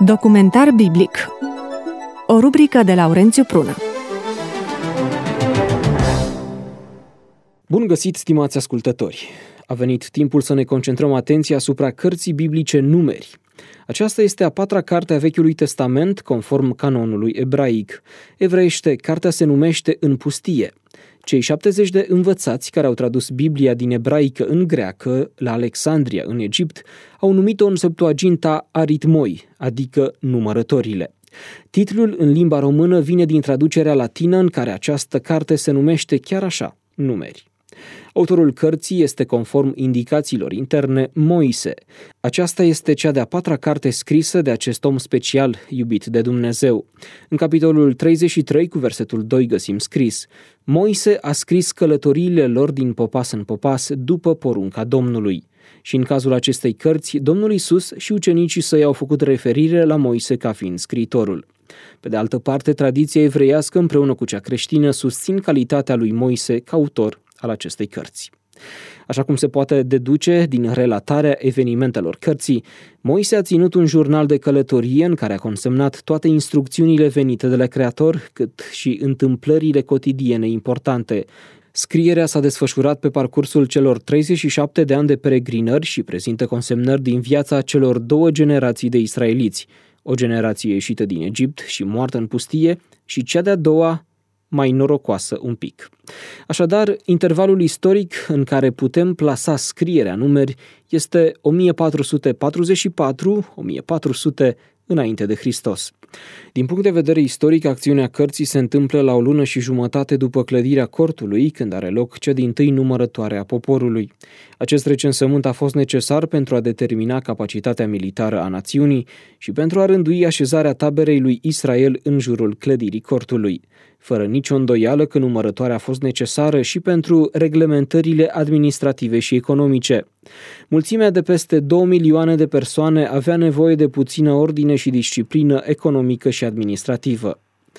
Documentar biblic. O rubrică de Laurențiu Prună. Bun găsit, stimați ascultători! A venit timpul să ne concentrăm atenția asupra cărții biblice Numeri. Aceasta este a patra carte a Vechiului Testament, conform canonului ebraic. Evreiește, cartea se numește În pustie. Cei 70 de învățați care au tradus Biblia din ebraică în greacă, la Alexandria, în Egipt, au numit-o în Septuaginta aritmoi, adică numărătorile. Titlul în limba română vine din traducerea latină în care această carte se numește chiar așa, Numeri. Autorul cărții este, conform indicațiilor interne, Moise. Aceasta este cea de-a patra carte scrisă de acest om special iubit de Dumnezeu. În capitolul 33, cu versetul 2, găsim scris: Moise a scris călătoriile lor din popas în popas după porunca Domnului. Și în cazul acestei cărți, Domnul Iisus și ucenicii săi au făcut referire la Moise ca fiind scriitorul. Pe de altă parte, tradiția evreiască împreună cu cea creștină susțin calitatea lui Moise ca autor al acestei cărți. Așa cum se poate deduce din relatarea evenimentelor cărții, Moise a ținut un jurnal de călătorie în care a consemnat toate instrucțiunile venite de la Creator, cât și întâmplările cotidiene importante. Scrierea s-a desfășurat pe parcursul celor 37 de ani de peregrinări și prezintă consemnări din viața celor două generații de israeliți, o generație ieșită din Egipt și moartă în pustie și cea de-a doua, mai norocoasă un pic. Așadar, intervalul istoric în care putem plasa scrierea Numeri este 1444-1400 înainte de Hristos. Din punct de vedere istoric, acțiunea cărții se întâmplă la o lună și jumătate după clădirea cortului, când are loc cea dintâi numărătoare a poporului. Acest recensământ a fost necesar pentru a determina capacitatea militară a națiunii și pentru a rândui așezarea taberei lui Israel în jurul clădirii cortului. Fără nicio îndoială că numărătoarea a fost necesară și pentru reglementările administrative și economice. Mulțimea de peste 2 milioane de persoane avea nevoie de puțină ordine și disciplină economică și administrativă.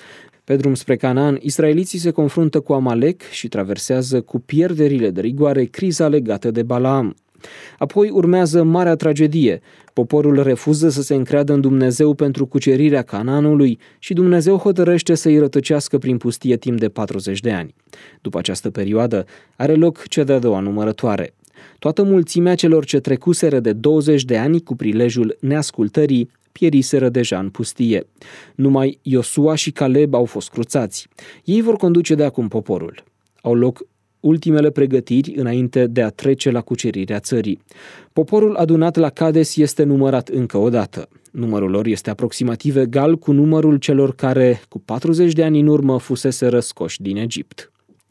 Pe drum spre Canaan, israeliții se confruntă cu Amalek și traversează cu pierderile de rigoare criza legată de Balaam. Apoi urmează marea tragedie. Poporul refuză să se încreadă în Dumnezeu pentru cucerirea Canaanului și Dumnezeu hotărăște să-i rătăcească prin pustie timp de 40 de ani. După această perioadă are loc cea de-a doua numărătoare. Toată mulțimea celor ce trecuseră de 20 de ani cu prilejul neascultării pieriseră deja în pustie. Numai Iosua și Caleb au fost cruțați. Ei vor conduce de acum poporul. Au loc ultimele pregătiri înainte de a trece la cucerirea țării. Poporul adunat la Cades este numărat încă o dată. Numărul lor este aproximativ egal cu numărul celor care, cu 40 de ani în urmă, fusese răscoși din Egipt.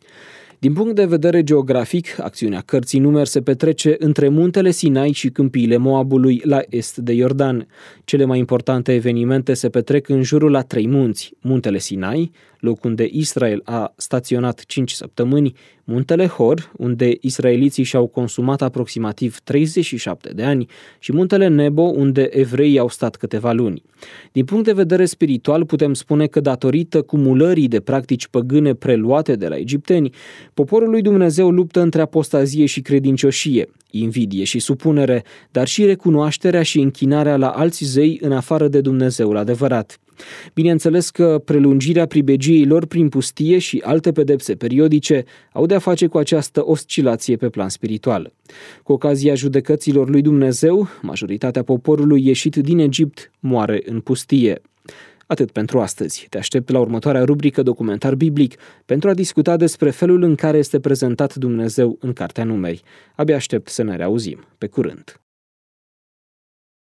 Din punct de vedere geografic, acțiunea cărții Numeri se petrece între muntele Sinai și câmpiile Moabului, la est de Iordan. Cele mai importante evenimente se petrec în jurul la 3 munți: muntele Sinai, loc unde Israel a staționat 5 săptămâni, muntele Hor, unde israeliții și-au consumat aproximativ 37 de ani, și muntele Nebo, unde evreii au stat câteva luni. Din punct de vedere spiritual, putem spune că datorită cumulării de practici păgâne preluate de la egipteni, poporul lui Dumnezeu luptă între apostazie și credincioșie, invidie și supunere, dar și recunoașterea și închinarea la alți zei în afară de Dumnezeul adevărat. Bineînțeles că prelungirea pribegiei lor prin pustie și alte pedepse periodice au de-a face cu această oscilație pe plan spiritual. Cu ocazia judecăților lui Dumnezeu, majoritatea poporului ieșit din Egipt moare în pustie. Atât pentru astăzi. Te aștept la următoarea rubrică Documentar biblic pentru a discuta despre felul în care este prezentat Dumnezeu în Cartea Numeri. Abia aștept să ne reauzim. Pe curând!